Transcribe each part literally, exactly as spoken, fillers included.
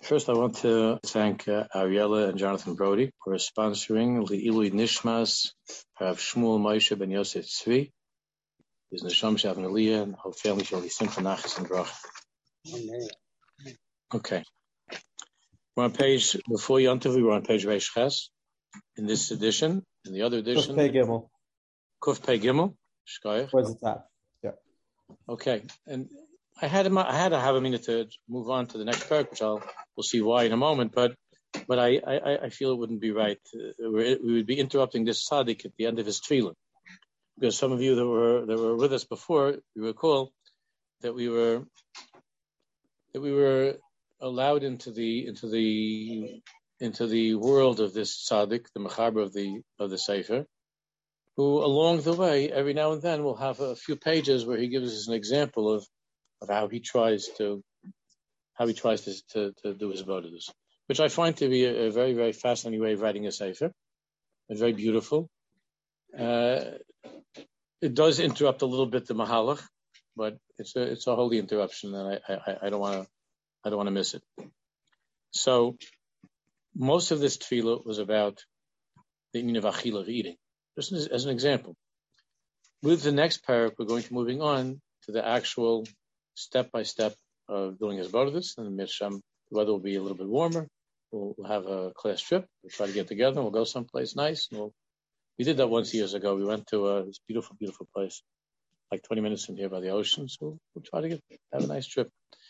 First, I want to thank uh, Ariella and Jonathan Brody for sponsoring Le'ilui Nishmas Rav Shmuel Moshe Ben Yosef Tzvi. His Neshama Shav Aliyah and whole family shall be simcha nachas and bracha. Okay. We're on page, before Yontiv, we were on page Reish Ches. In this edition, in the other edition, Kuf Pei Gimel. Kuf Pei Gimel. Shkoyach. Where's the top? Yeah. Okay. And I had a, I had to have a minute to move on to the next paragraph, which I'll we'll see why in a moment. But but I, I, I feel it wouldn't be right. Uh, we would be interrupting this tzaddik at the end of his tefillah, because some of you that were that were with us before, you recall that we were that we were allowed into the into the into the world of this tzaddik, the mechaber of the of the sefer, who along the way every now and then will have a few pages where he gives us an example of. of how he tries to, how he tries to to, to do his avodas, which I find to be a, a very, very fascinating way of writing a sefer, and very beautiful. Uh, it does interrupt a little bit the mahalach, but it's a it's a holy interruption, and I I, I don't want to I don't want to miss it. So most of this tefillah was about the meaning of achila, eating, just as, as an example. With the next paragraph, we're going to moving on to the actual step-by-step of doing his avodas, and the Misham, the weather will be a little bit warmer. We'll, we'll have a class trip. We'll try to get together, and we'll go someplace nice. And we'll, we did that once years ago. We went to uh, this beautiful, beautiful place, like twenty minutes from here by the ocean. So we'll, we'll try to get have a nice trip,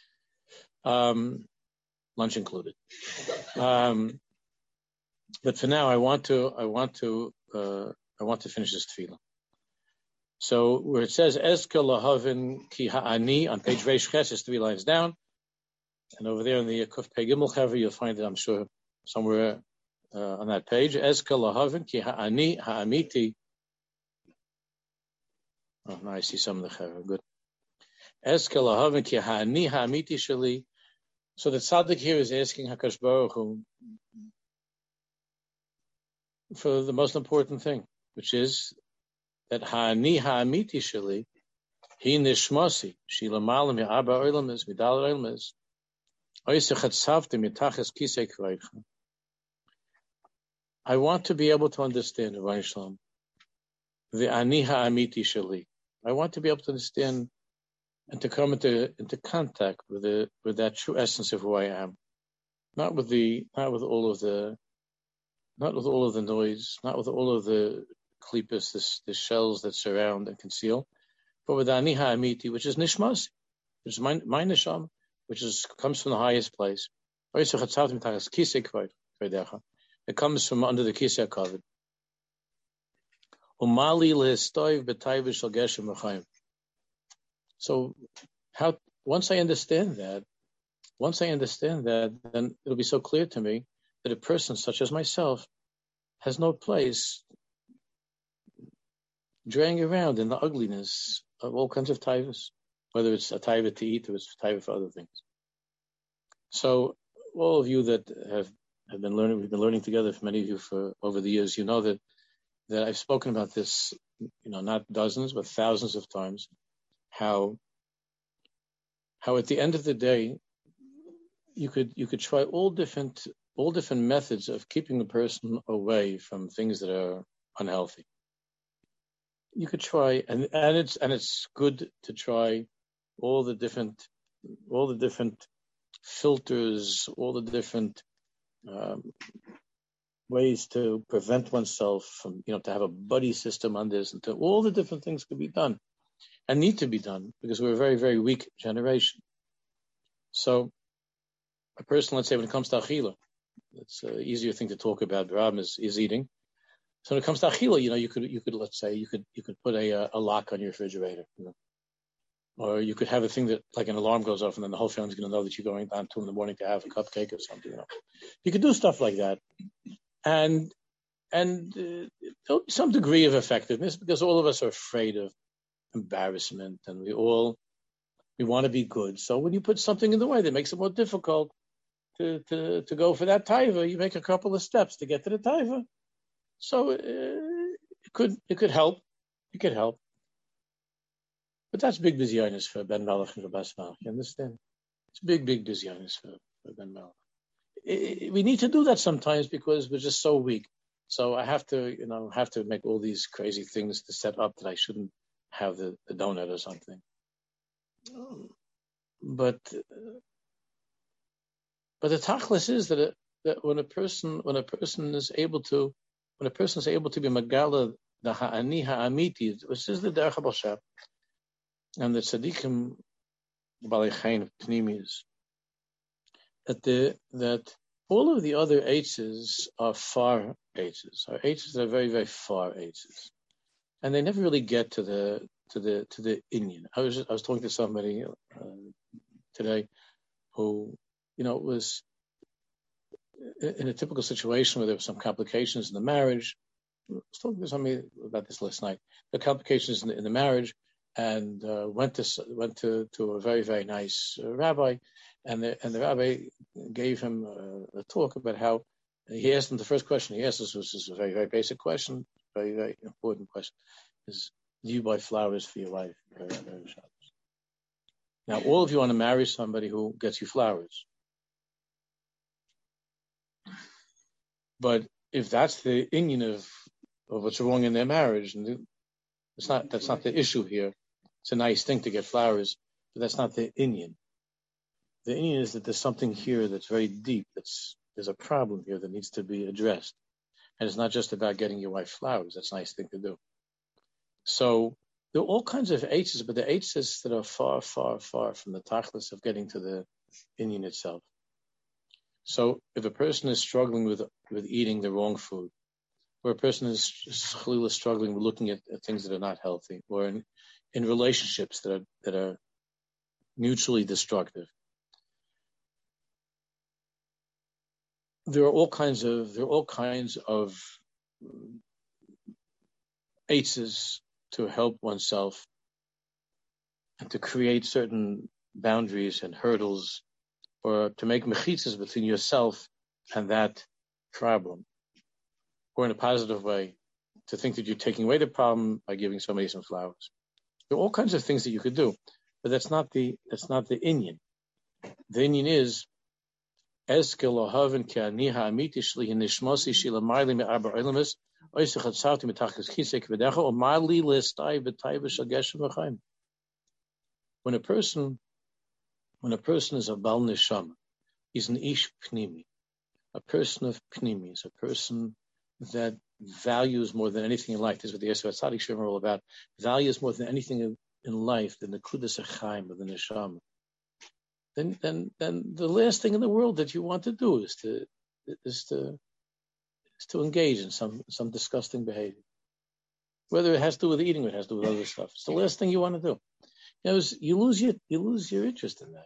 um, lunch included. Um, but for now, I want to, I want to, uh, I want to finish this tefillah. So where it says Eska lahavin ki ha'ani on page Reish Ches, is three lines down, and over there in the Kuf Pei Gimel Chaver you'll find it, I'm sure, somewhere uh, on that page. Eska lahavin ki ha'ani ha'amiti. Oh, now I see some of the Chaver. Good. Eska lahavin ki ha'ani ha'amiti shali. So the tzaddik here is asking Hakadosh Baruch Hu for the most important thing, which is that ha'ani ha'amiti sheli, hi nishmasi, she lamalam mi'arba oilamis, midal oilamis, oisech hatzavte mitachas kisei kvaitcha. I want to be able to understand, Rabbi Shalom, the ani ha'amiti sheli. I want to be able to understand and to come into into contact with the with that true essence of who I am, not with the not with all of the not with all of the noise, not with all of the klippas, this, the shells that surround and conceal, but with ani ha'amiti, which is nishmas, which is my, my nisham, which is comes from the highest place. It comes from under the kisei kavod. So, how once I understand that, once I understand that, then it'll be so clear to me that a person such as myself has no place draying around in the ugliness of all kinds of taivas, whether it's a taiva to eat or it's a taiva for other things. So, all of you that have, have been learning, we've been learning together for many of you for over the years, you know that, that I've spoken about this, you know, not dozens, but thousands of times, how, how at the end of the day, you could, you could try all different, all different methods of keeping a person away from things that are unhealthy. You could try, and, and it's and it's good to try all the different, all the different filters, all the different um, ways to prevent oneself from, you know, to have a buddy system on this, and to all the different things could be done, and need to be done, because we're a very, very weak generation. So, a person, let's say, when it comes to achila, it's an easier thing to talk about. Brahma is, is eating. So when it comes to achila, you know, you could, you could, let's say, you could, you could put a, a lock on your refrigerator, you know, or you could have a thing that, like, an alarm goes off, and then the whole family's going to know that you're going down two in the morning to have a cupcake or something. You know, you could do stuff like that, and and uh, there'll be some degree of effectiveness, because all of us are afraid of embarrassment, and we all we want to be good. So when you put something in the way that makes it more difficult to to to go for that taiva, you make a couple of steps to get to the taiva. So uh, it could it could help, it could help, but that's big bizyonis for Ben Melech and for Bas Malach. You understand? It's big big bizyonis for, for Ben Melech. it, we need to do that sometimes because we're just so weak. So I have to, you know, have to make all these crazy things to set up that I shouldn't have the, the donut or something. But but the tachlis is that it, that when a person when a person is able to when a person is able to be magala the ha'ani ha'amiti, which is the derech habashab, and the tzaddikim balei chayin pnimis, that the that all of the other eitzes are far eitzes, are eitzes that are very very far eitzes, and they never really get to the to the to the inyan. I was I was talking to somebody uh, today who, you know, was in a typical situation where there were some complications in the marriage. I was talking to somebody about this last night. The complications in the, in the marriage, and uh, went to went to, to a very very nice uh, rabbi, and the and the rabbi gave him uh, a talk about how he asked him the first question he asked us was just a very very basic question, very very important question: is do you buy flowers for your wife? Now, all of you want to marry somebody who gets you flowers. But if that's the inyan of, of what's wrong in their marriage, and it's not, that's not the issue here. It's a nice thing to get flowers, but that's not the inyan. The inyan is that there's something here that's very deep. That's, there's a problem here that needs to be addressed. And it's not just about getting your wife flowers. That's a nice thing to do. So there are all kinds of eitzes, but the eitzes that are far, far, far from the tachlis of getting to the inyan itself. So if a person is struggling with with eating the wrong food, or a person is struggling with looking at, at things that are not healthy, or in, in relationships that are that are mutually destructive, there are all kinds of there are all kinds of eitzes to help oneself and to create certain boundaries and hurdles, or to make mechitzas between yourself and that problem, or in a positive way, to think that you're taking away the problem by giving somebody some flowers. There are all kinds of things that you could do, but that's not the that's not the inyan. The inyan is eskel ohaven ke'ani ha'amiti shli hinishmosi shila marli me'arba olamis oisach hatzavti mitachas chisek v'decha o marli listai v'tayva shal geshem v'chaim. When a person When a person is a Bal Neshama, he's an Ish Pnimi, a person of Pnimis, a person that values more than anything in life. This is what the Yesod Tzaddik Shem are all about. Values more than anything in, in life than the Kudas HaChaim of the Neshama. Then, then, then the last thing in the world that you want to do is to is to is to engage in some some disgusting behavior. Whether it has to do with eating or it has to do with other stuff, it's the last thing you want to do. You know, you lose your you lose your interest in that.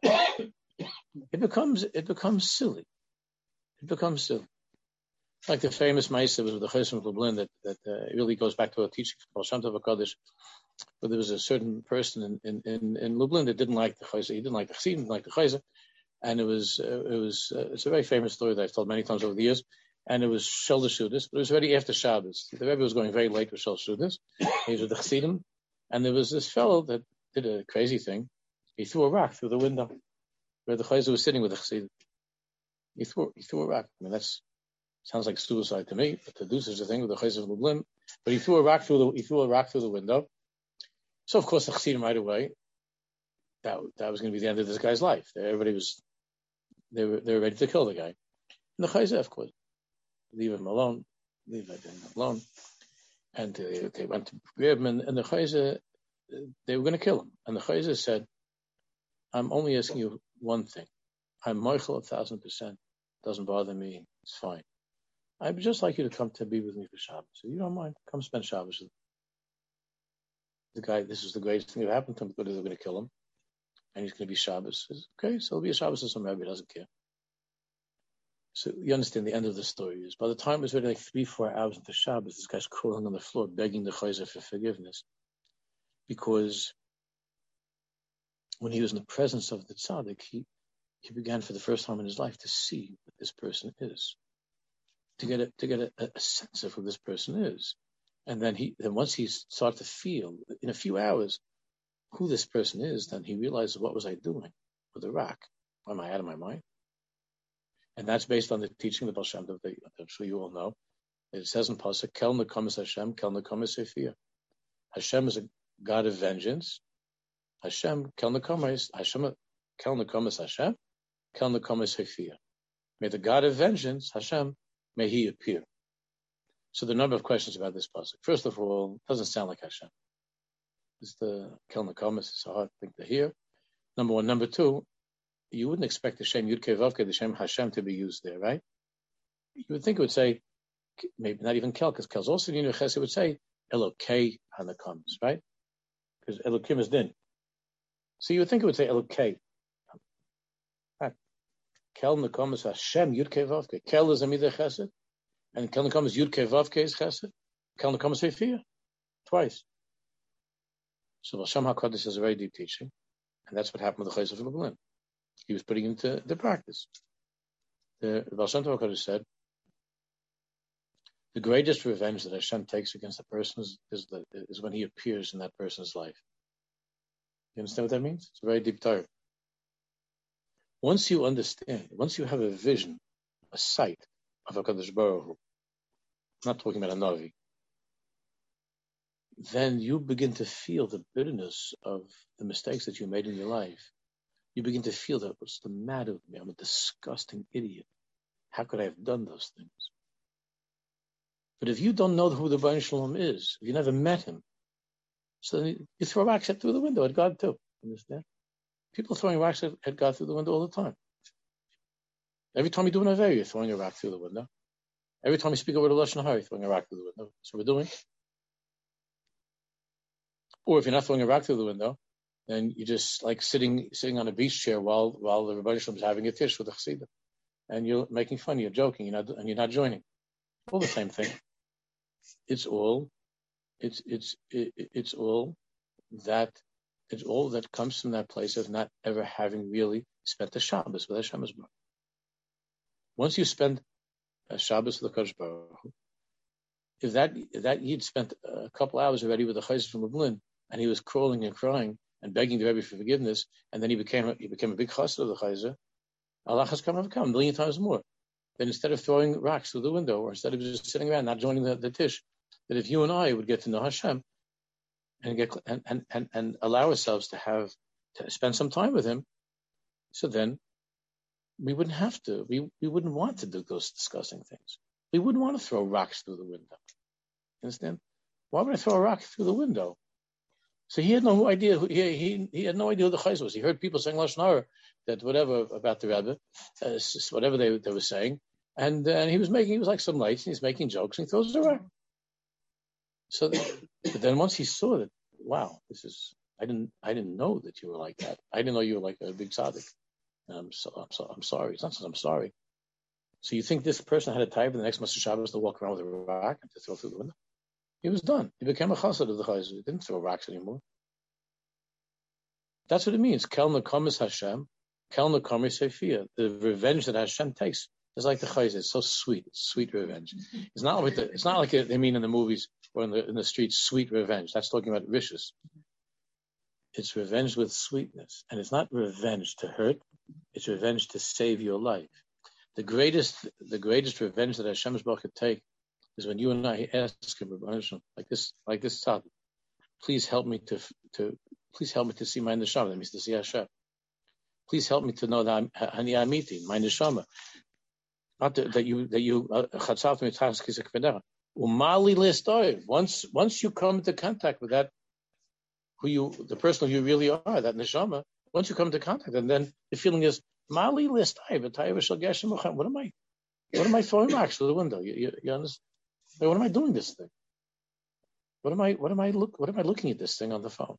It becomes it becomes silly. It becomes silly. Like the famous Ma'aseh was with the Choshen of Lublin that that uh, really goes back to a teaching from Baal Shem Tov HaKadosh, where there was a certain person in in, in, in Lublin that didn't like the Choshen. He didn't like the Chassidim, didn't like the Choshen, and it was uh, it was uh, it's a very famous story that I've told many times over the years. And it was Shel Shudas, but it was already after Shabbos. The Rebbe was going very late with Shel Shudas. He was with the Chassidim, and there was this fellow that did a crazy thing. He threw a rock through the window where the Chayzer was sitting with the Chassidim. He threw, he threw a rock. I mean, that's sounds like suicide to me, but to do such a thing with the Chayzer of Lublin. But he threw a rock through the he threw a rock through the window. So of course the Chassidim right away, that that was going to be the end of this guy's life. Everybody was they were they were ready to kill the guy. And the Chayzer, of course, leave him alone, leave him alone, and they, they went to grab him, and, and the Chayzer, they were going to kill him. And the Chayzer said, I'm only asking you one thing. I'm moichel a thousand percent. Doesn't bother me. It's fine. I'd just like you to come to be with me for Shabbos. So you don't mind? Come spend Shabbos with me. The guy, this is the greatest thing that happened to him, but they're going to kill him. And he's going to be Shabbos. Says, okay, so it'll be a Shabbos or some Rebbe, doesn't care. So you understand the end of the story is, by the time it was already like three, four hours into Shabbos, this guy's crawling on the floor, begging the Chayzer for forgiveness. Because when he was in the presence of the tzaddik, he, he began for the first time in his life to see what this person is, to get a, to get a, a sense of who this person is, and then he then once he started to feel in a few hours who this person is, then he realized, what was I doing with the rock? Am I out of my mind? And that's based on the teaching of the Baal Shem Tov that I'm sure you all know. It says in Pasuk, Kel Nekamis Hashem, Kel Nekamis Sefiya. Hashem is a God of vengeance. Hashem, Kel Nekamis, Hashem, Kel Nekamis Hashem, Kel Nekamis Sefiya. May the God of vengeance, Hashem, may He appear. So there are a number of questions about this pasuk. First of all, it doesn't sound like Hashem. It's the Kel Nekamis. It's a hard thing to hear. Number one. Number two, you wouldn't expect the Shem Yud Kei Vav Kei, the Shem Hashem, to be used there, right? You would think it would say, maybe not even Kel, because Kel's also in Yinu Ches, it would say Elokei HaNekamis, right? Because Elokim is din. So you would think it would say Elokei. Kel Nekamis Hashem Yud Kei Vav Kei. Kel is a Midah Chesed, and Kel Nekamis Yud Kei Vav Kei is Chesed. Kel Nekamis Sefiya, twice. So Hashem HaKadosh is a very deep teaching, and that's what happened with the Chayes of Lublin. He was putting into the practice. The Baal Shem Tov HaKadosh said, the greatest revenge that Hashem takes against a person is, is, the, is when He appears in that person's life. You understand what that means? It's a very deep Torah. Once you understand, once you have a vision, a sight of HaKadosh Baruch Hu, I'm not talking about a Navi, then you begin to feel the bitterness of the mistakes that you made in your life. You begin to feel that, what's the matter with me? I'm a disgusting idiot. How could I have done those things? But if you don't know who the Baruch Shalom is, if you never met Him, so you throw rocks at through the window at God too. Understand? People throwing rocks at God through the window all the time. Every time you do an Avera, you're throwing a rock through the window. Every time you speak over the Lashon Hara, you're throwing a rock through the window. That's what we're doing. Or if you're not throwing a rock through the window, then you're just like sitting sitting on a beach chair while while the Rebbeinu Shalom is having a tish with the Chassidim, and you're making fun, you're joking, you're not, and you're not joining. All the same thing. It's all, it's it's it, it's all that it's all that comes from that place of not ever having really spent the Shabbos with Hashem Baruch. Once you spend a Shabbos with the Kodesh Baruch, if that if that Yid spent a couple hours already with the Chayes from Lublin, and he was crawling and crying and begging the Rebbe for forgiveness, and then he became he became a big chassid of the Chayzer, Allah has come overcome a million times more. Then instead of throwing rocks through the window, or instead of just sitting around not joining the, the tish, that if you and I would get to know Hashem and get and, and, and, and allow ourselves to have to spend some time with Him, so then we wouldn't have to. We we wouldn't want to do those disgusting things. We wouldn't want to throw rocks through the window. Understand? Why would I throw a rock through the window? So he had no idea. Who, he, he he had no idea who the Chayz was. He heard people saying Lashon Hara, that whatever about the Rebbe, uh, whatever they they were saying, and uh, and he was making he was like some lights, and he's making jokes, and he throws it around. So, but then once he saw that, wow, this is I didn't I didn't know that you were like that. I didn't know you were like a big tzaddik. And I'm so I'm so I'm sorry. It's not that I'm sorry. So you think this person had a type in the next Master Shabbos to walk around with a rock and to throw through the window? He was done. He became a chassid of the Chayz. He didn't throw rocks anymore. That's what it means. Kel Nekamis Hashem, Kel Nekamis Sefiya. The revenge that Hashem takes is like the Chayz. It's so sweet. It's sweet revenge. It's not like the, it's not like they mean in the movies or in the in the streets. Sweet revenge. That's talking about vicious. It's revenge with sweetness, and it's not revenge to hurt. It's revenge to save your life. The greatest, the greatest revenge that Hashem Baruch could take is when you and I ask Him, like this, like this tzaddik, please help me to, to, please help me to see my neshama. That means to see Hashem. Please help me to know that I'm Hani Amiti, my neshama. Not that, that you, that you, chatzaf me taskis ekvedera. Umali listoiv. Once, once you come into contact with that, who you, the person who you really are, that neshama. Once you come into contact, and then the feeling is, Mali listoiv. What am I? What am I throwing rocks through the window? You, you, you understand? What am I doing this thing? What am I? What am I look? What am I looking at this thing on the phone?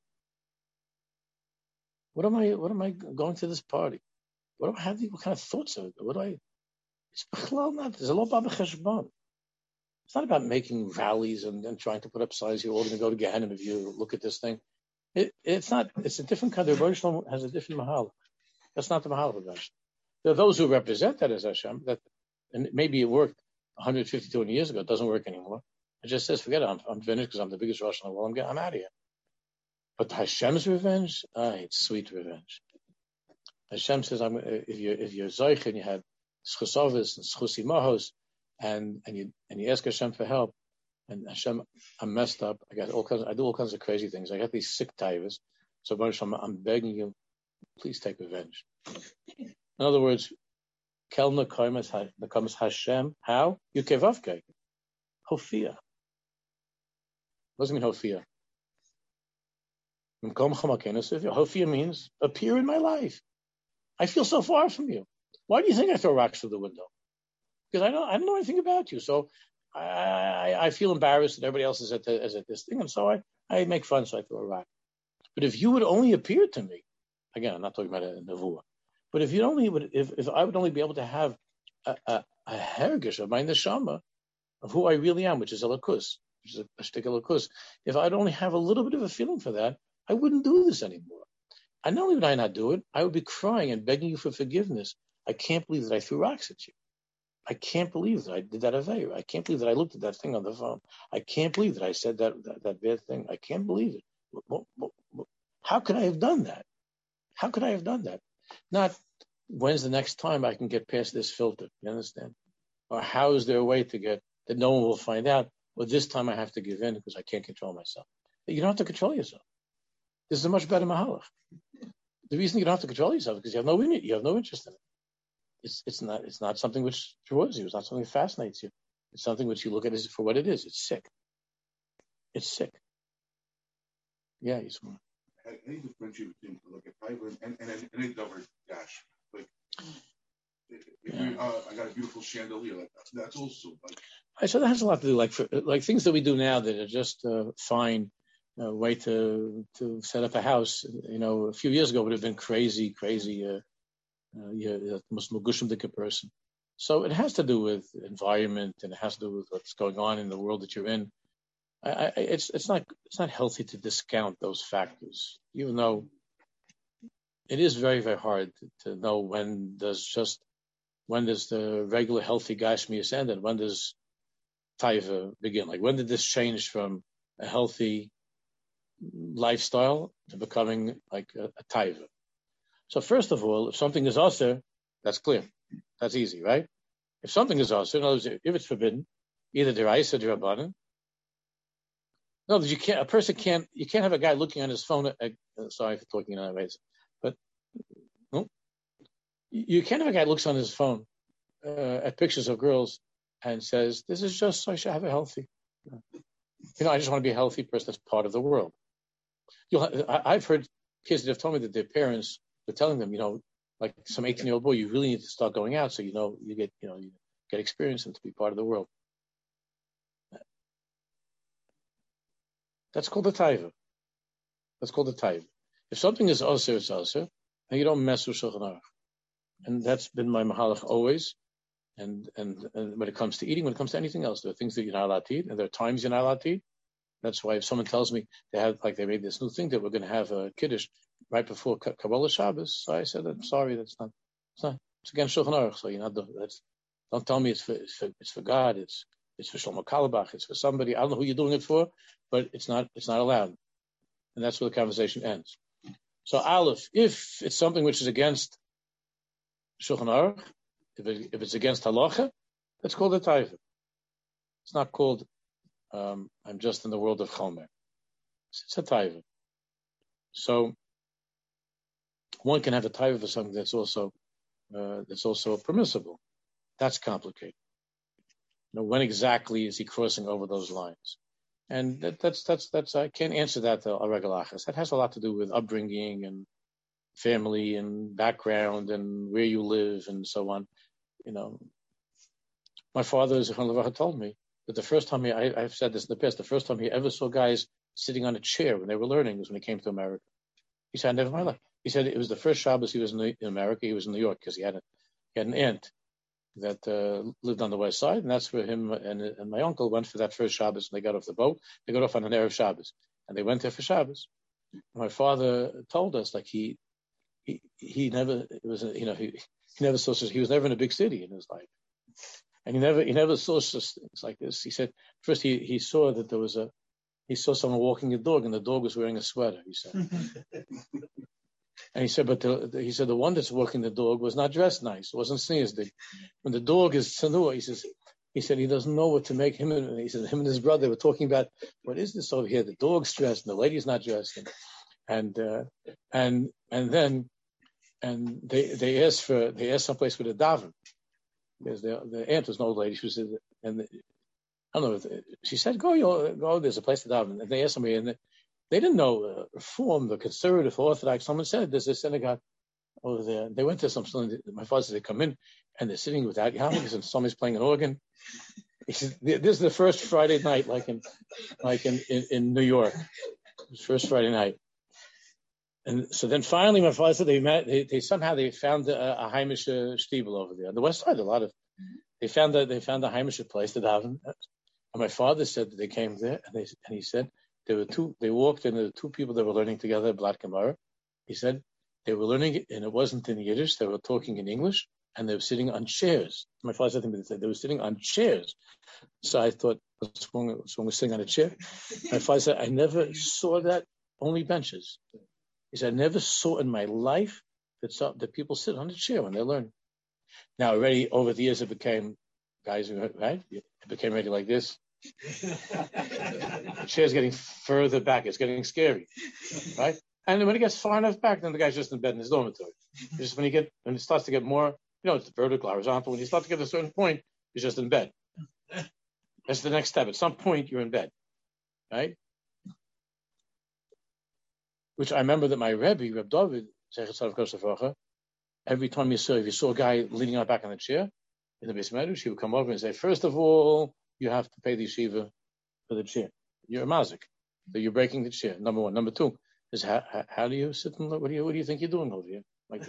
What am I? What am I going to this party? What do I have? What kind of thoughts are? What do I? It's not. There's a lot about cheshbon. It's not about making rallies and, and trying to put up signs. You're all going to go to Gehenna if you look at this thing. It, it's not. It's a different kind of version. Has a different mahal. That's not the mahal of Hashem. There are those who represent that as Hashem. That and maybe it worked one hundred fifty, two hundred years ago. It doesn't work anymore. It just says, forget it. I'm, I'm finished because I'm the biggest Rosh in the world. I'm, I'm out of here. But Hashem's revenge, ah, it's sweet revenge. Hashem says, I'm, if you're if you're Zoich and you had schusovis and schusi mahos, and and you and you ask Hashem for help, and Hashem, I'm messed up. I got all kinds. Of, I do all kinds of crazy things. I got these sick tivers. So, Baruch Hashem, I'm begging you, please take revenge. In other words, kel nekamas Hashem. How? Yukevavke. Hofia. What does it mean, Hofia? Hofia means appear in my life. I feel so far from you. Why do you think I throw rocks through the window? Because I don't, I don't know anything about you. So I, I, I feel embarrassed that everybody else is at, the, is at this thing, and so I, I make fun, so I throw a rock. But if you would only appear to me, again, I'm not talking about a nevuah, but if you only would, if, if I would only be able to have a, a, a hergish of my neshama, of who I really am, which is Elokus, which is a, a shtik Elokus, if I'd only have a little bit of a feeling for that, I wouldn't do this anymore. And not only would I not do it, I would be crying and begging you for forgiveness. I can't believe that I threw rocks at you. I can't believe that I did that aveira. I can't believe that I looked at that thing on the phone. I can't believe that I said that that, that bad thing. I can't believe it. What, what, what, how could I have done that? How could I have done that? Not, when's the next time I can get past this filter? You understand? Or how is there a way to get, that no one will find out, well, this time I have to give in because I can't control myself. You don't have to control yourself. This is a much better mahalach. The reason you don't have to control yourself is because you have no you have no interest in it. It's it's not it's not something which draws you. It's not something that fascinates you. It's something which you look at as for what it is. It's sick. It's sick. Yeah, you smart. Any differentiate between like a private and and and any double dash like. If yeah. you, uh, I got a beautiful chandelier. Like that's, that's also like. I so that has a lot to do like for, like things that we do now that are just uh, fine. Uh, way to to set up a house. You know, a few years ago would have been crazy, crazy. Uh, uh, yeah, the most mugushim person. So it has to do with environment and it has to do with what's going on in the world that you're in. I, I, it's it's not it's not healthy to discount those factors, even though it is very very hard to, to know when does just when does the regular healthy gashmius end and when does taiva begin. Like when did this change from a healthy lifestyle to becoming like a, a taiva. So first of all, if something is aser, that's clear. That's easy, right? If something is aser, in other words, if it's forbidden, either deraisa or derabanan. No, you can't. A person can't. You can't have a guy looking on his phone. At, uh, sorry for talking in that way, but no, you can't have a guy who looks on his phone uh, at pictures of girls and says, "This is just so I should have a healthy." You know, I just want to be a healthy person. That's part of the world. You'll, I, I've heard kids that have told me that their parents were telling them, you know, like some eighteen-year-old boy, you really need to start going out so you know you get, you know, you get experience and to be part of the world. That's called a taiva. That's called a taiva. If something is aser, it's aser, and you don't mess with Shulchan Aruch. And that's been my mahalach always. And, and and when it comes to eating, when it comes to anything else, there are things that you're not allowed to eat, and there are times you're not allowed to eat. That's why if someone tells me they have, like they made this new thing that we're going to have a kiddush right before Kabbalah Shabbos, so I said, I'm sorry, that's not, it's not, it's against Shulchan Aruch, so you're not, that's, don't tell me it's for, it's for, it's for God, it's, it's for Shlomo Kalabach, it's for somebody, I don't know who you're doing it for, but it's not, it's not allowed. And that's where the conversation ends. So Aleph, if it's something which is against Shulchan Aruch, if, it, if it's against halacha, that's called a taiva. It's not called, um, I'm just in the world of chomer. It's, it's a taiva. So one can have a taiva for something that's also uh, that's also permissible. That's complicated. You know, when exactly is he crossing over those lines? And that, that's that's that's I can't answer that a regular achas. That has a lot to do with upbringing and family and background and where you live and so on. You know, my father, Zichron Levacha, told me that the first time he, I, I've said this in the past, the first time he ever saw guys sitting on a chair when they were learning was when he came to America. He said, I never mind. He said it was the first Shabbos he was in, the, in America. He was in New York because he had a, he had an aunt that uh, lived on the west side, and that's where him and, and my uncle went for that first Shabbos. And they got off the boat. They got off on an Erev Shabbos, and they went there for Shabbos. And my father told us like he he he never it was you know he he never saw he was never in a big city in his life, and he never he never saw such things like this. He said first he he saw that there was a he saw someone walking a dog, and the dog was wearing a sweater. He said. And he said, but the, the, he said the one that's walking the dog was not dressed nice. It wasn't sneezed. When the dog is tsanua, he says, he said he doesn't know what to make him. And he said him and his brother were talking about what is this over here? The dog's dressed and the lady's not dressed. And and uh, and and then and they they asked for they asked someplace for the daven. Because the the aunt was an old lady. She was and the, I don't know. She said, "Go, you go. There's a place to daven." And they asked somebody, and they didn't know uh, Reform, the conservative, Orthodox. Someone said, "There's a synagogue over there." They went to some. My father said they come in, and they're sitting without yarmulkes, and somebody's playing an organ. He said, "This is the first Friday night, like in, like in, in, in New York. It was first Friday night." And so then finally, my father said they met. They, they somehow they found a, a Heimish Stiebel over there on the west side. A lot of they found that they found a Heimish place to daven. And my father said that they came there, and they and he said there were two. They walked, and there were two people that were learning together, Blat Gemara. He said they were learning it, and it wasn't in Yiddish. They were talking in English, and they were sitting on chairs. My father said to me, they said they were sitting on chairs. So I thought, what's wrong? What's wrong with sitting on a chair? My father said, I never saw that. Only benches. He said, I never saw in my life that some, that people sit on a chair when they learn. Now, already over the years, it became guys, right? It became already like this. The chair's getting further back. It's getting scary, right? And then when it gets far enough back, then the guy's just in bed in his dormitory. Just when he get when it starts to get more, you know, it's vertical, horizontal. When you start to get to a certain point, you're just in bed. That's the next step. At some point, you're in bed, right? Which I remember that my Rebbe, Reb David, every time you saw, if you saw a guy leaning out back on the chair in the Beis Medrash, he would come over and say, first of all, you have to pay the yeshiva for the chair. You're a mazik, so you're breaking the chair. Number one. Number two is how, how, how do you sit and what do you what do you think you're doing over here? Like,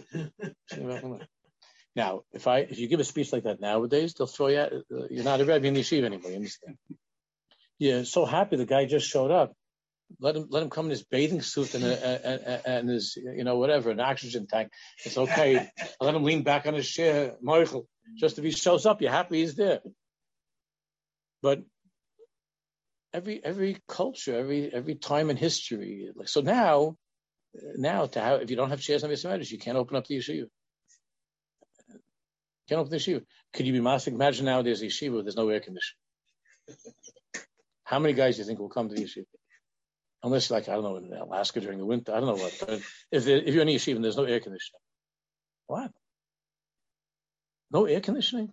now, if I if you give a speech like that nowadays, they'll throw you out. You're not a Rebbe in the yeshiva anymore. You understand? You're so happy the guy just showed up. Let him let him come in his bathing suit and a, and, and his you know whatever an oxygen tank. It's okay. Let him lean back on his chair, Michael. Just if he shows up, you're happy he's there. But every every culture, every every time in history, like so now, now to have if you don't have chairs on Beis Medrash, you can't open up the yeshiva. You can't open the yeshiva. Could you be mastic? Imagine now there's a yeshiva where there's no air conditioning. How many guys do you think will come to the yeshiva? Unless, like, I don't know, in Alaska during the winter, I don't know what. But if there, if you're in a yeshiva and there's no air conditioning, what? No air conditioning?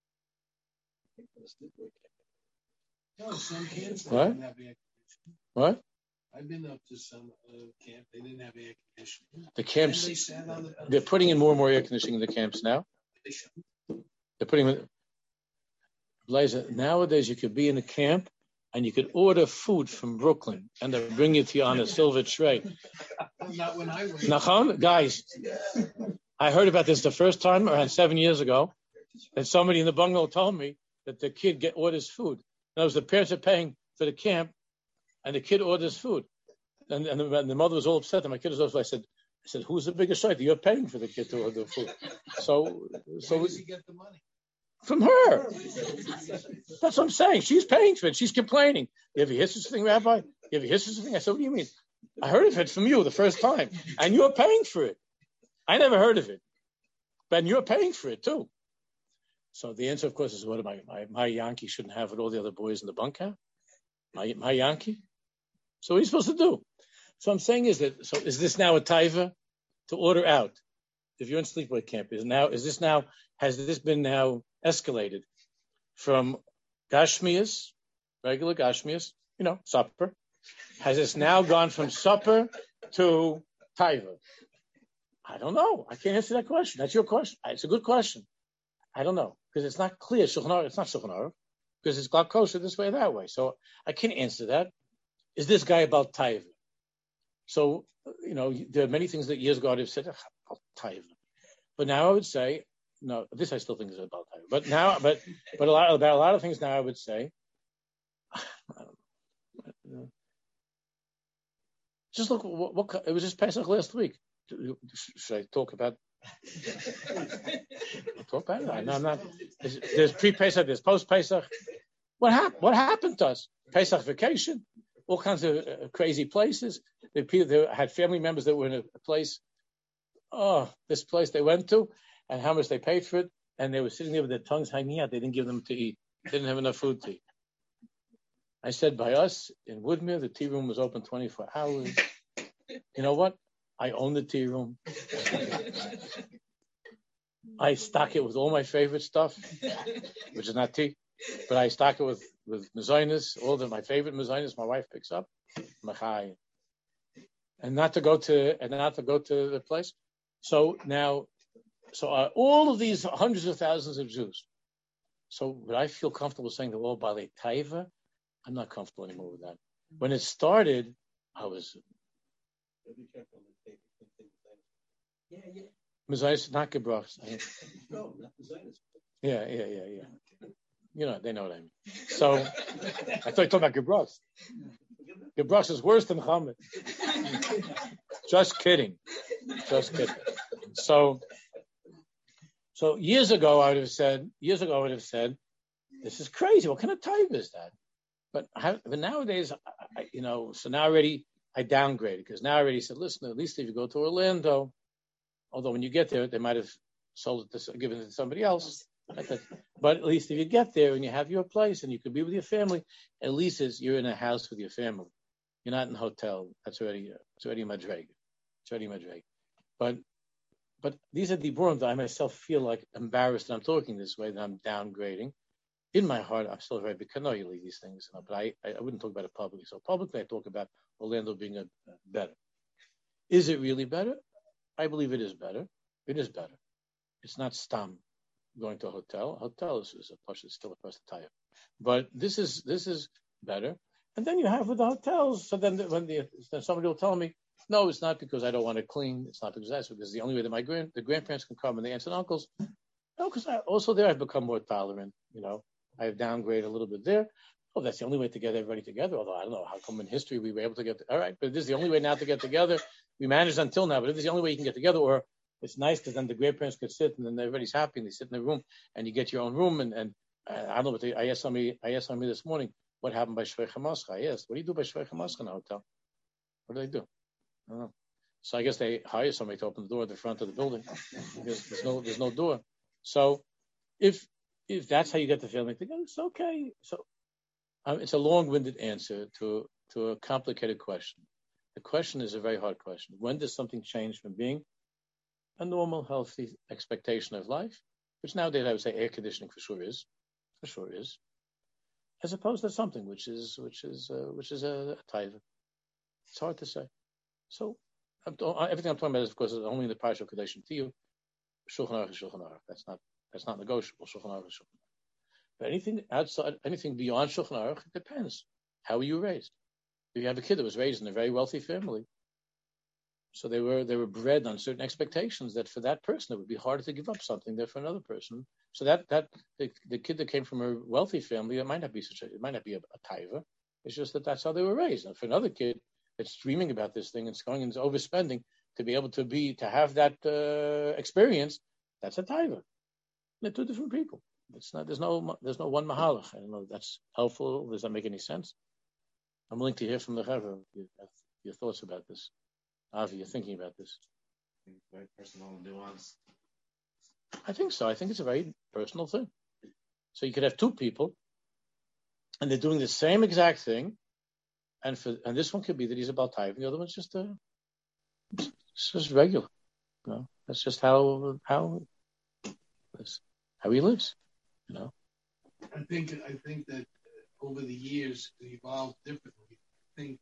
No, some camps what? didn't have air conditioning. What? I've been up to some uh, camp. They didn't have air conditioning. The camps, they sat on the, they're putting in more and more air conditioning in the camps now. They're putting in, Liza, nowadays you could be in a camp and you could order food from Brooklyn and they'll bring it to you on a silver tray. Not when I was. Nachon, guys, I heard about this the first time around seven years ago, and somebody in the bungalow told me that the kid get orders food. In other words, the parents are paying for the camp, and the kid orders food. And, and, the, and the mother was all upset, and my kid was also. I said, "I said, who's the biggest shite? You're paying for the kid to order food." So, so Where does he get the money? From her. That's what I'm saying. She's paying for it. She's complaining. You ever hear such a thing, Rabbi? You ever hear such a thing? I said, what do you mean? I heard of it from you the first time, and you're paying for it. I never heard of it, but you're paying for it too. So the answer, of course, is what am I? My, my Yankee shouldn't have what all the other boys in the bunk have. My my Yankee. So what are you supposed to do? So I'm saying is that. So is this now a taiva to order out? If you're in sleepaway camp, is now is this now has this been now escalated from gashmias, regular gashmias, you know, supper? Has this now gone from supper to taiva? I don't know. I can't answer that question. That's your question. It's a good question. I don't know because it's not clear. Shulchan Aruch, it's not Shulchan Aruch because it's got kosher this way or that way. So I can't answer that. Is this guy about taiva? So you know, there are many things that years ago I've said about taiva, but now I would say no. This I still think is about taiva. But now, but but a lot about a lot of things now I would say. Just look what, what it was just Pesach last week. Should I talk about? talk about it? No, I'm not. There's, there's pre-Pesach, there's post-Pesach. What happened? What happened to us? Pesach vacation, all kinds of uh, crazy places. They, they had family members that were in a, a place oh, this place they went to and how much they paid for it. And they were sitting there with their tongues hanging out. They didn't give them to eat. They didn't have enough food to eat. I said, by us in Woodmere, the tea room was open twenty-four hours. You know what? I own the tea room. I stock it with all my favorite stuff, which is not tea, but I stock it with, with mezainis, all of my favorite mezainis my wife picks up. Machai. And not to go to, and not to go to the place. So now, so uh, all of these hundreds of thousands of Jews. So would I feel comfortable saying they're all Balei Taiva? I'm not comfortable anymore with that. When it started, I was. Yeah, yeah. Mezainis, not gebrachs. No, not designers. Yeah, yeah, yeah, yeah. You know, they know what I mean. So I thought you were talking about gebrachs. Gebrachs is worse than chametz. Just kidding. Just kidding. So, so years ago I would have said, years ago I would have said, this is crazy. What kind of type is that? But, I, but nowadays, I, you know, so now already I downgraded because now I already said, listen, at least if you go to Orlando, although when you get there, they might have sold it to, given it to somebody else. But at least if you get there and you have your place and you can be with your family, at least it's, you're in a house with your family. You're not in a hotel. That's already, it's already madreg. It's already madreg. But, but these are the diburim that I myself feel like embarrassed that I'm talking this way, that I'm downgrading. In my heart, I'm still very becanoially these things, you know, but I, I wouldn't talk about it publicly. So publicly, I talk about Orlando being a, a better. Is it really better? I believe it is better. It is better. It's not stam going to a hotel. A hotel is, is a push. It's still a plus tire. But this is this is better. And then you have with the hotels. So then when the, then somebody will tell me, no, it's not because I don't want to clean. It's not because that's because the only way that my grand the grandparents can come and the aunts and uncles. No, because I, also there I've become more tolerant. You know, I've downgraded a little bit there. Oh, that's the only way to get everybody together. Although I don't know how come in history we were able to get. All right, but this is the only way now to get together. We managed until now, but if this is the only way you can get together, or it's nice because then the grandparents could sit and then everybody's happy and they sit in the room and you get your own room. And, and uh, I don't know what they, I asked somebody, I asked somebody this morning, what happened by Shvei Chamascha? I asked, what do you do by Shvei Chamascha in a hotel? What do they do? I don't know. So I guess they hire somebody to open the door at the front of the building because there's no, there's no door. So if, if that's how you get the family together, it's okay. So um, it's a long-winded answer to, to a complicated question. The question is a very hard question. When does something change from being a normal, healthy expectation of life, which nowadays I would say air conditioning for sure is, for sure is, as opposed to something which is which is uh, which is a, a taiva. It's hard to say. So I'm, everything I'm talking about is, of course, is only in the Parsha Kadesh to you. Shulchan Aruch is Shulchan Aruch. That's not that's not negotiable. Shulchan Aruch is Shulchan Aruch. But anything outside, anything beyond Shulchan Aruch, it depends. How were you raised? If you have a kid that was raised in a very wealthy family, so they were they were bred on certain expectations that for that person it would be harder to give up something than for another person. So that that the, the kid that came from a wealthy family, it might not be such a it might not be a, a taiva. It's just that that's how they were raised. And for another kid that's dreaming about this thing and it's going and overspending to be able to be to have that uh, experience, that's a taiva. They're two different people. It's not there's no there's no one mahalach. I don't know if that's helpful. Does that make any sense? I'm willing to hear from the Chaver your, your thoughts about this. Avi, you're thinking about this. I think it's very personal and nuanced. I think so. I think it's a very personal thing. So you could have two people, and they're doing the same exact thing, and for and this one could be that he's a Baltai, and the other one's just a, it's just regular. You know, that's just how how how he lives. You know. I think I think that over the years it evolved differently. I think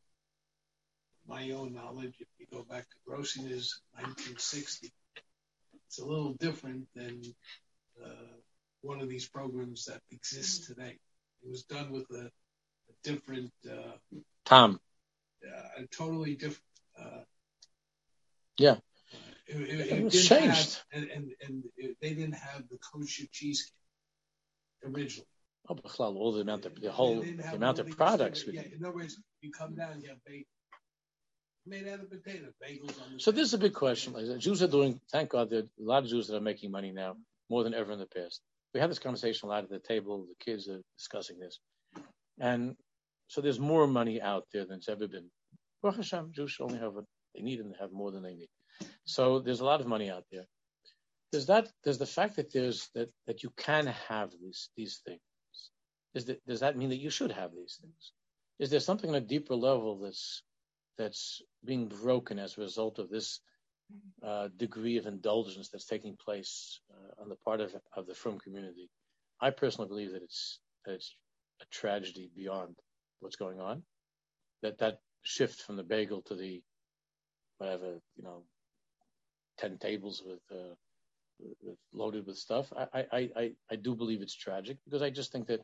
my own knowledge, if you go back to Grossinger's nineteen sixty, it's a little different than uh, one of these programs that exists today. It was done with a, a different uh, Tom, uh, a totally different. Uh, yeah, uh, it, it, it, it was didn't changed, have, and and, and it, they didn't have the kosher cheesecake originally. Oh, all the amount of the whole the amount of products. Yeah, in other words, you come down, you have bagels made out of potato bagels. On the so this is a big question. Like, Jews are doing. Thank God, there are a lot of Jews that are making money now more than ever in the past. We had this conversation a lot at the table. The kids are discussing this, and so there's more money out there than it's ever been. Baruch Hashem, Jews only have what they need and they have more than they need. So there's a lot of money out there. There's that. There's the fact that there's that that you can have these these things. Is that, does that mean that you should have these things? Is there something on a deeper level that's that's being broken as a result of this uh, degree of indulgence that's taking place uh, on the part of of the frum community? I personally believe that it's that it's a tragedy beyond what's going on. That that shift from the bagel to the whatever, you know, ten tables with, uh, with loaded with stuff. I, I, I, I do believe it's tragic because I just think that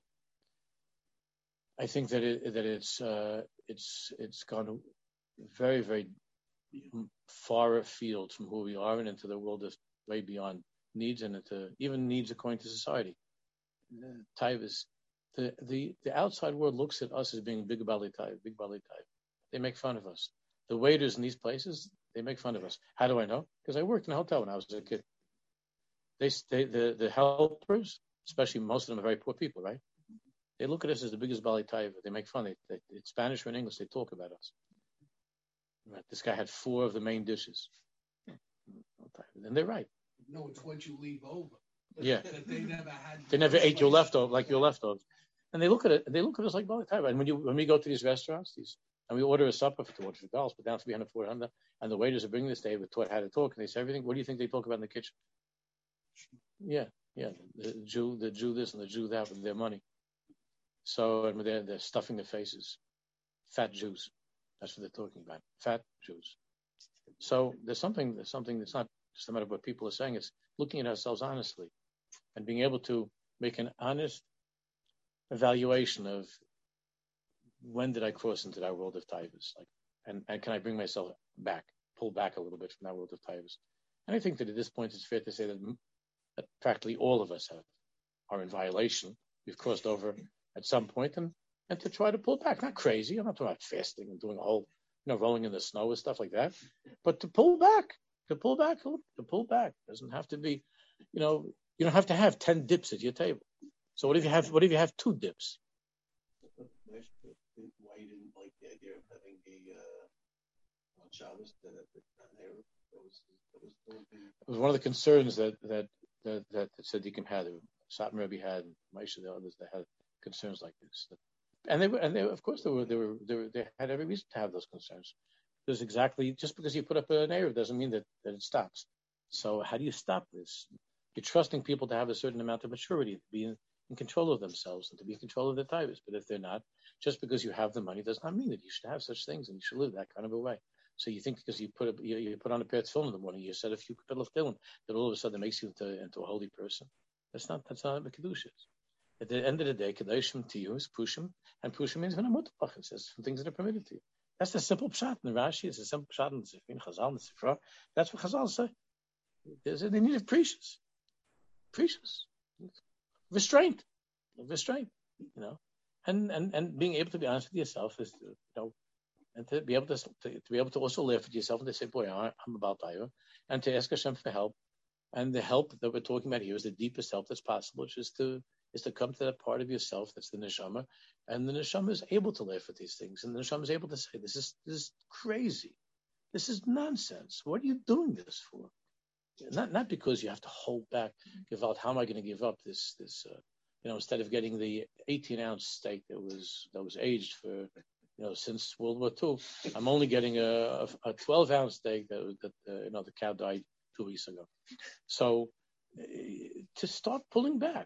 I think that it that it's uh, it's it's gone very very far afield from who we are and into the world of way beyond needs and into even needs according to society. Taivas, the the the outside world looks at us as being big bali taiv, big bali taiv. They make fun of us. The waiters in these places, they make fun of us. How do I know? Because I worked in a hotel when I was a kid. They, they the the helpers, especially most of them are very poor people, right? They look at us as the biggest bali taiva. They make fun. They, they, in Spanish or in English, they talk about us. Right. This guy had four of the main dishes, and they're right. No, it's what you leave over. Yeah, they never had. They never ate your leftovers like your leftovers, and they look at it. They look at us like bali taiva. And when you when we go to these restaurants, these and we order a supper for two hundred dollars, put down three hundred, four hundred, and the waiters are bringing this. They were taught how to talk, and they say everything. What do you think they talk about in the kitchen? Yeah, yeah, the Jew, the Jew this and the Jew that with their money. So and they're, they're stuffing their faces. Fat Jews. That's what they're talking about. Fat Jews. So there's something, there's something that's not just a matter of what people are saying. It's looking at ourselves honestly and being able to make an honest evaluation of when did I cross into that world of taivas? Like, and, and can I bring myself back, pull back a little bit from that world of taivas? And I think that at this point it's fair to say that, that practically all of us have are in violation. We've crossed over at some point, and, and to try to pull back, not crazy. I'm not talking about fasting and doing a whole, you know, rolling in the snow and stuff like that, but to pull back, to pull back, to pull back. It doesn't have to be, you know, you don't have to have ten dips at your table. So what if you have, what if you have two dips? Why you didn't like the idea of having the uh, on Shabbos that there was, was, was it was one of the concerns that that that that the tzaddikim had, Satmar Rebbe had, and Moshe, the others that had concerns like this, and they were, and they of course they were, they were, they were, they had every reason to have those concerns. There's exactly just because you put up an Erev doesn't mean that that it stops. So how do you stop this? You're trusting people to have a certain amount of maturity, to be in, in control of themselves and to be in control of their taivas. But if they're not, just because you have the money does not mean that you should have such things and you should live that kind of a way. So you think because you put a, you, you put on a pair of tefillin in the morning, you said a few kapitel of tefillin, that all of a sudden it makes you into, into a holy person. That's not that's not what kedusha is. At the end of the day, kedushim to you is pushim, and pushim means v'namutach. It says from things that are permitted to you. That's the simple pshat in the Rashi. It's a simple pshat in the Sifin Chazal in the Sifra. That's what Chazal say. They needed precious, precious restraint, restraint. You know, and and and being able to be honest with yourself is, you know, and to be able to to, to be able to also laugh at yourself and to say, boy, I'm about Tayyah, and to ask Hashem for help. And the help that we're talking about here is the deepest help that's possible, which is to is to come to that part of yourself that's the neshama, and the neshama is able to laugh at these things, and the neshama is able to say, "This is this is crazy, this is nonsense. What are you doing this for?" Not not because you have to hold back, give out. How am I going to give up this this? Uh, you know, instead of getting the eighteen ounce steak that was that was aged for, you know, since World War Two, I'm only getting a a twelve ounce steak that that uh, you know the cow died two weeks ago. So uh, to start pulling back.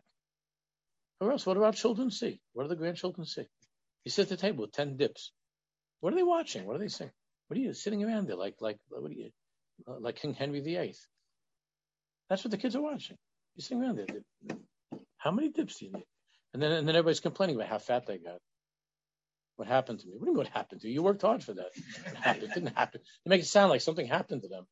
Or else, what do our children see? What do the grandchildren see? You sit at the table with ten dips. What are they watching? What are they saying? What are you sitting around there like like what are you like King Henry the Eighth? That's what the kids are watching. You're sitting around there. How many dips do you need? And then and then everybody's complaining about how fat they got. What happened to me? What do you mean what happened to you? You worked hard for that. It happened. It didn't happen. You make it sound like something happened to them.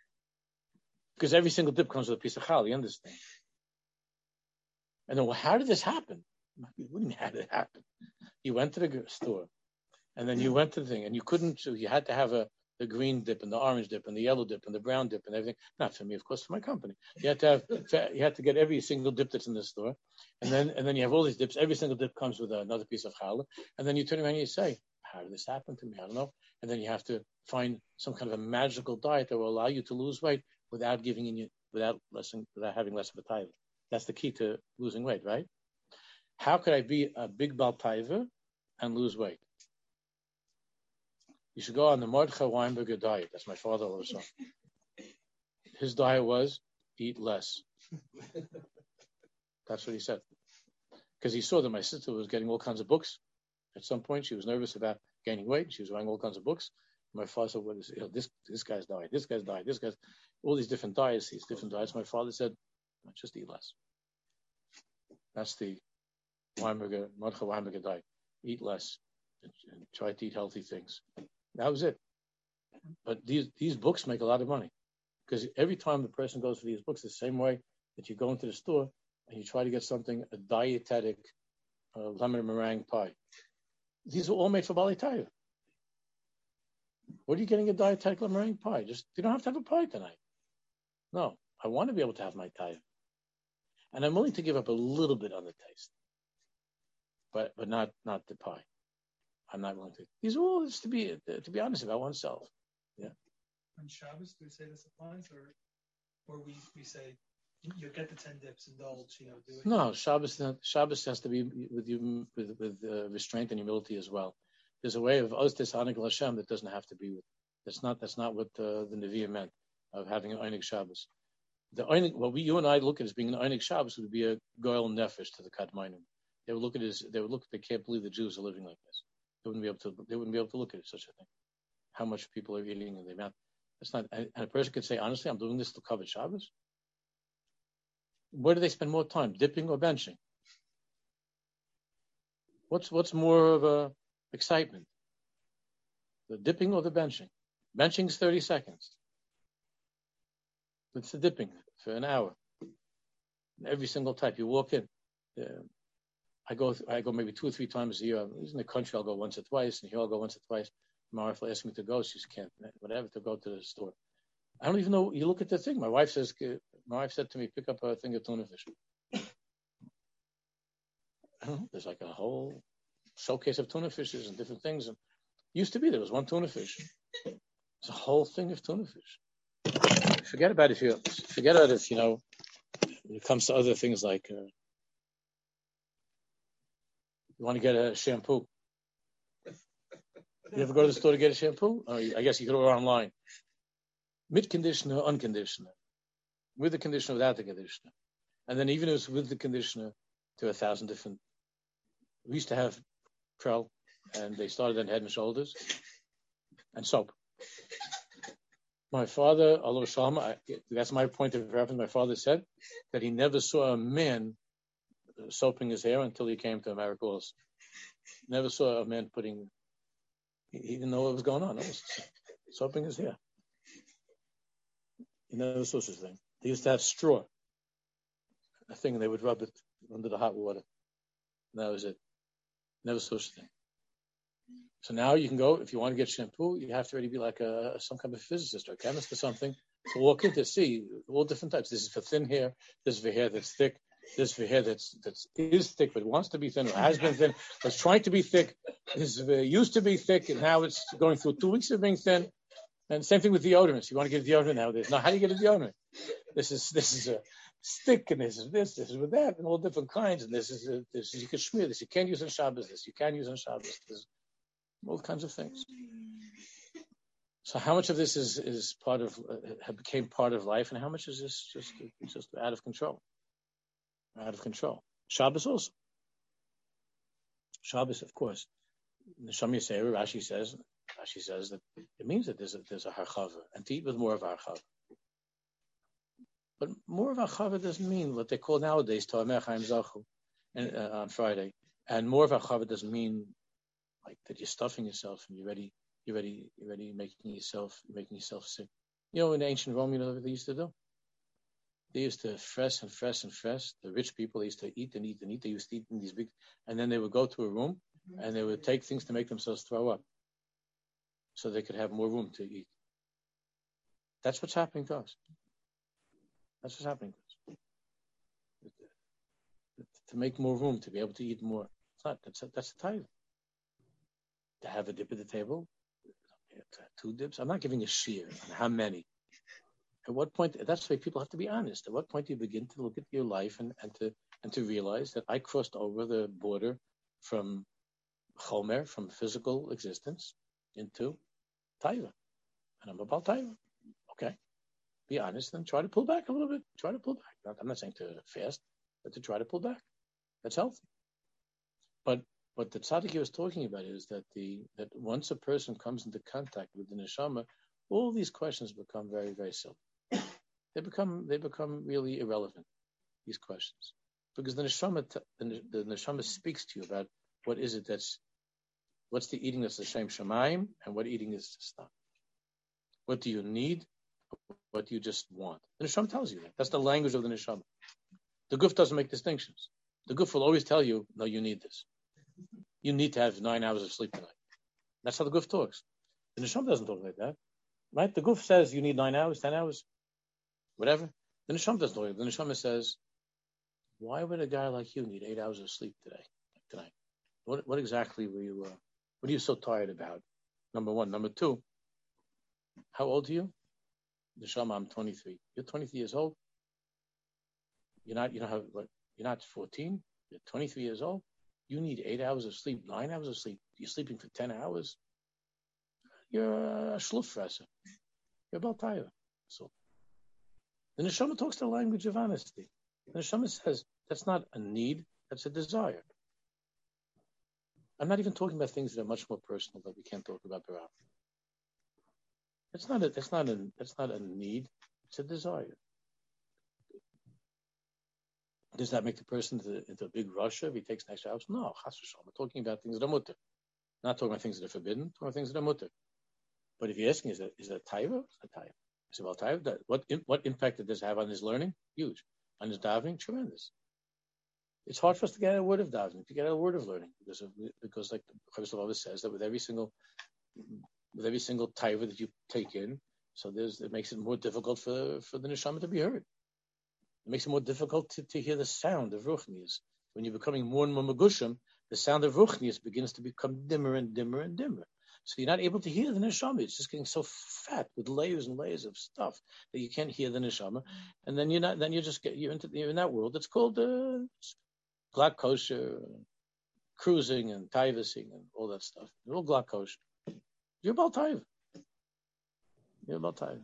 Because every single dip comes with a piece of chal, you understand? And then, well, how did this happen? What do you mean, how did it happen? You went to the store, and then you went to the thing, and you couldn't, so you had to have a the green dip, and the orange dip, and the yellow dip, and the brown dip, and everything. Not for me, of course, for my company. You had to have, you had to get every single dip that's in the store, and then and then you have all these dips. Every single dip comes with another piece of challah, and then you turn around and you say, how did this happen to me? I don't know. And then you have to find some kind of a magical diet that will allow you to lose weight without giving in you, without lessing, without having less of a taiva. That's the key to losing weight, right? How could I be a big bal taiva and lose weight? You should go on the Mordechai Weinberger diet. That's my father also. His diet was eat less. That's what he said. Because he saw that my sister was getting all kinds of books. At some point, she was nervous about gaining weight. She was buying all kinds of books. My father said, "What is you know, this? This guy's diet. This guy's diet. This guy's all these different diets. These different diets." My father said, "Just eat less." That's the Weinberger, Mordechai Weinberger diet. Eat less and, and try to eat healthy things. That was it. But these these books make a lot of money because every time the person goes for these books, the same way that you go into the store and you try to get something, a dietetic uh, lemon meringue pie. These are all made for Bali Taiva. What are you getting a dietetic lemon meringue pie? Just you don't have to have a pie tonight. No, I want to be able to have my Taiva, and I'm willing to give up a little bit on the taste, but but not not the pie. I'm not willing to. These are all just to be to be honest about oneself. Yeah. On Shabbos, do we say this applies, or or we, we say you get the ten dips, indulge, you know, do it? No, Shabbos Shabbos has to be with you with with uh, restraint and humility as well. There's a way of us this Hanig Hashem that doesn't have to be with. That's not that's not what uh, the Nevi'im meant of having an Einig Shabbos. The Einig, what we you and I look at as being an Einig Shabbos would be a goyal nefesh to the Kadmainim. They would look at it as they would look. They can't believe the Jews are living like this. They wouldn't be able to. They wouldn't be able to look at it, such a thing. How much people are eating and the amount. That's not. And a person could say, honestly, I'm doing this to cover Shabbos. Where do they spend more time, dipping or benching? What's what's more of a excitement, the dipping or the benching? Benching is thirty seconds. It's the dipping for an hour. Every single type you walk in. Uh, I go I go maybe two or three times a year. In the country, I'll go once or twice, and here I'll go once or twice. My wife will ask me to go. She just can't, whatever, to go to the store. I don't even know. You look at the thing. My wife says, my wife said to me, pick up a thing of tuna fish. I don't know. There's like a whole showcase of tuna fishes and different things. And used to be there was one tuna fish. It's a whole thing of tuna fish. Forget about it if you forget about it if you know when it comes to other things like uh, you want to get a shampoo. You ever go to the store to get a shampoo? Oh, I guess you could order online. Mid conditioner, unconditioner, with the conditioner, without the conditioner, and then even if it's with the conditioner, to a thousand different. We used to have Prel, and they started on Head and Shoulders, and soap. My father, Allah Shalom, that's my point of reference. My father said that he never saw a man soaping his hair until he came to America. Also, never saw a man putting. He didn't know what was going on. It was soaping his hair. He never saw such a thing. They used to have straw, a thing, and they would rub it under the hot water. And that was it. Never saw such a thing. So now you can go, if you want to get shampoo, you have to already be like a some kind of physicist or a chemist or something to walk in to see all different types. This is for thin hair. This is for hair that's thick. This is for hair that's that's is thick but wants to be thin or has been thin, that's trying to be thick. This is, uh, used to be thick and now it's going through two weeks of being thin. And same thing with deodorants. You want to get a deodorant nowadays. Now, how do you get a deodorant? This is this is a stick, and this is this, this is with that, and all different kinds. And this is a, this is, you can smear this. You can't use on Shabbos. This you can use on Shabbos. There's all kinds of things. So, how much of this is is part of uh, became part of life, and how much is this just just out of control? Out of control. Shabbos also. Shabbos, of course. The Shami Yisrael, Rashi says. She says that it means that there's a, there's a harchava, and to eat with more of harchava. But more of harchava doesn't mean what they call nowadays To'ameh Chaim Zachu and uh, on Friday. And more of harchava doesn't mean like that you're stuffing yourself and you're ready, you're ready, you're ready making yourself making yourself sick. You know, in ancient Rome, you know what they used to do? They used to fresh and fresh and fresh. The rich people, they used to eat and eat and eat. They used to eat in these big, and then they would go to a room and they would take things to make themselves throw up, so they could have more room to eat. That's what's happening to us. That's what's happening to us. To make more room, to be able to eat more. It's not, that's a, that's a tithe. to have a dip at the table, two dips. I'm not giving a shear on how many. At what point? That's why people have to be honest. At what point do you begin to look at your life and, and to and to realize that I crossed over the border from chomer, from physical existence, into taiva, and I'm about taiva. Okay, be honest and try to pull back a little bit. Try to pull back. I'm not saying to fast, but to try to pull back. That's healthy. But what the tzaddik was talking about is that the that once a person comes into contact with the neshama, all these questions become very, very simple. They become they become really irrelevant. These questions, because the neshama the, the neshama speaks to you about what is it that's what's the eating that's l'shem shamayim and what eating is stam. What do you need? What do you just want? The neshama tells you that. That's the language of the neshama. The guf doesn't make distinctions. The guf will always tell you, no, you need this. You need to have nine hours of sleep tonight. That's how the guf talks. The neshama doesn't talk like that, right? The guf says you need nine hours, ten hours, whatever. The neshama doesn't talk like that. The neshama says, why would a guy like you need eight hours of sleep today, tonight? What, what exactly were you? Uh, what are you so tired about? Number one. Number two. How old are you? Neshama, I'm twenty-three. You're twenty-three years old. You're not. You don't have. What? You're not fourteen. You're twenty-three years old. You need eight hours of sleep, nine hours of sleep. You're sleeping for ten hours. You're a shluffresser. You're about tired. So the neshama talks the language of honesty. The neshama says that's not a need, that's a desire. I'm not even talking about things that are much more personal that we can't talk about around. It's not a, it's not a, it's not a need, it's a desire. Does that make the person into, into a big rush if he takes an extra house? No, chas v'shalom. We're talking about things that are mutter. Not talking about things that are forbidden, talking about things that are mutter. But if you're asking, is that is that taiva? It's a taiva. It's about taiva. That what what impact did this have on his learning? Huge. On his davening, tremendous. It's hard for us to get a word of davening, to get a word of learning, because of, because like the Chavis always says that with every single with every single taiva that you take in, so there's it makes it more difficult for for the neshama to be heard. It makes it more difficult to, to hear the sound of ruchnius. When you're becoming more and more magushim, the sound of ruchnius begins to become dimmer and dimmer and dimmer. So you're not able to hear the neshama. It's just getting so fat with layers and layers of stuff that you can't hear the neshama. And then you're not. Then you just get you're into you're in that world. It's called uh, glak kosher, cruising and taivasing and all that stuff. You're all glak kosher. You're about taiva. You're about taiva.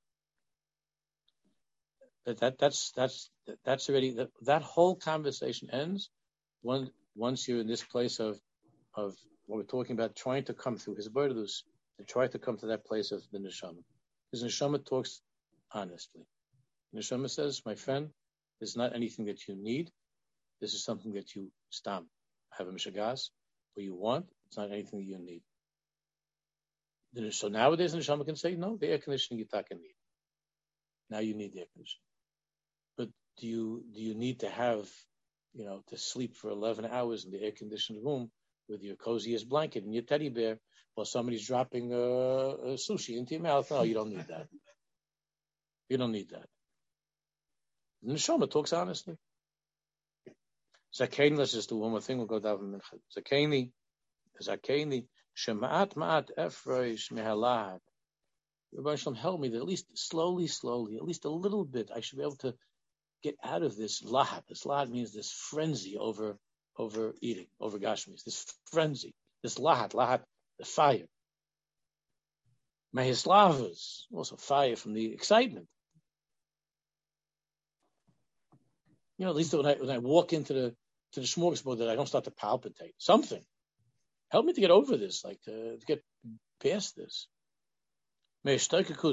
That, that that's that's that's already that, that whole conversation ends when once you're in this place of of what we're talking about, trying to come through his burdus, to try to come to that place of the neshama. His neshama talks honestly. The neshama says, "My friend, this is not anything that you need. This is something that you stam have a mishagas, or you want. It's not anything that you need." So nowadays, the neshama can say, "No, the air conditioning you can need. Now you need the air conditioning." But do you do you need to have, you know, to sleep for eleven hours in the air-conditioned room with your coziest blanket and your teddy bear while somebody's dropping uh, a sushi into your mouth? No, you don't need that. You don't need that. The neshama talks honestly. Zakeni, let's just do one more thing. We'll go down to mincha. Zakeni, Zakeni, shema'at ma'at efresh mehalahat. Rabbi Shalom, help me that at least slowly, slowly, at least a little bit, I should be able to get out of this lahat. This lahat means this frenzy over over eating, over gashmis. This frenzy, this lahat, lahat, the fire. Mahislavas, also fire from the excitement. You know, at least when I when I walk into the to the smorgasbord, that I don't start to palpitate. Something help me to get over this, like to, to get past this. From this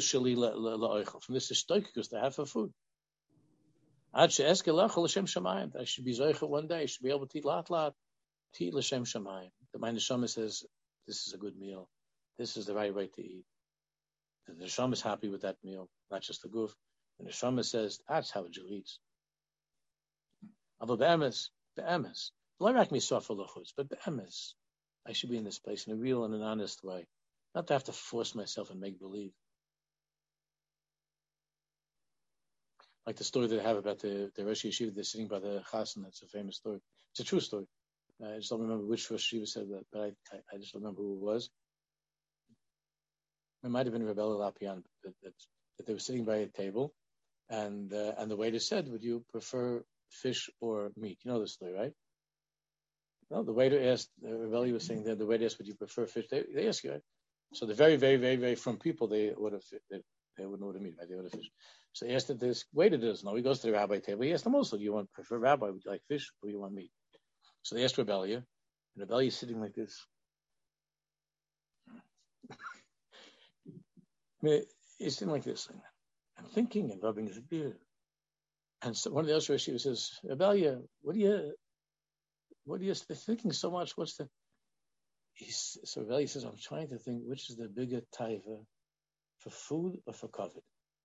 is stoikus to have for food. I should be zoicha one day. I should be able to eat lat lat, to eat l'shem shamayim. The my neshama says this is a good meal. This is the right way to eat. The neshama is happy with that meal, not just the guf. The neshama says that's how Jew eats. But be'emes, be'emes, l'rak me suffer l'chutz, but be'emes, I should be in this place in a real and an honest way, not to have to force myself and make believe. Like the story that I have about the, the Rosh Yeshiva that's sitting by the Chasen. That's a famous story. It's a true story. I just don't remember which Rosh Yeshiva said that, but I, I, I just don't remember who it was. It might have been Rebbe Lapian, that, that, that they were sitting by a table, and uh, and the waiter said, "Would you prefer fish or meat?" You know this story, right? No, the waiter asked. Uh, Rebbe was saying that the waiter asked, "Would you prefer fish?" They, they ask you, right? So the very, very, very, very from people, they order they, they wouldn't order meat, right? They order fish. So he asked that this waiter doesn't know. He goes to the rabbi table. He asked them also, "Do you want prefer rabbi? Would you like fish or you want meat?" So they asked Rebellia, and Rebellia is sitting like this. I mean, he's sitting like this, and thinking and rubbing his beard. And so one of the other Yeshivas says, Rebellia, what do you, what are you thinking so much? What's the? He's, so Rebellia says, I'm trying to think which is the bigger taiva, for food or for covet.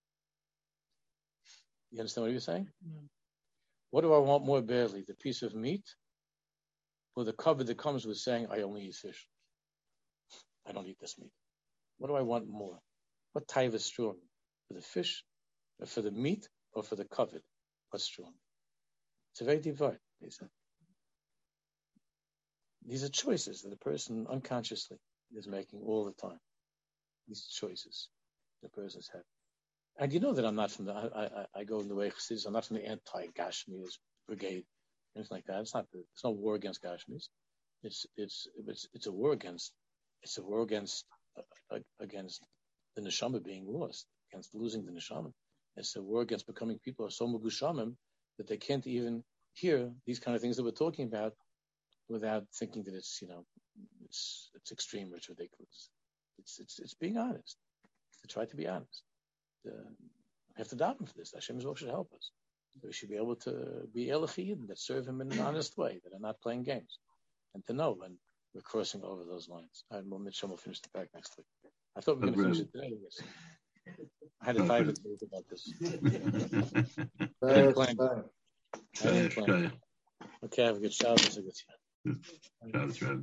You understand what you're saying? Mm-hmm. What do I want more badly, the piece of meat or the covet that comes with saying, I only eat fish? I don't eat this meat. What do I want more? What taiva is strong? For the fish, or for the meat, or for the covet? What's strong? It's a very deep word, he said. These are choices that a person unconsciously is making all the time. These choices the persons have. And you know that I'm not from the, I, I, I go in the way Chassidus, I'm not from the anti-Gashmias brigade, anything like that. It's not, the, it's no war against Gashmias. It's, it's, it's, it's a war against, it's a war against, uh, against the neshama being lost, against losing the neshama. It's a war against becoming people who are so mugushamim that they can't even hear these kind of things that we're talking about without thinking that it's, you know, it's it's extreme, it's ridiculous. It's it's it's being honest. To try to be honest. Uh, we have to daven for this. Hashem should help us. We should be able to be elachiyim that serve Him in an honest way, that are not playing games, and to know when we're crossing over those lines. All right, well, Mitchell will finish the pack next week. I thought we were going to finish it today. Yes. I had a time to think about this. I didn't plan. I didn't plan. Okay, have a good Shabbos. A good Shabbos. That's right.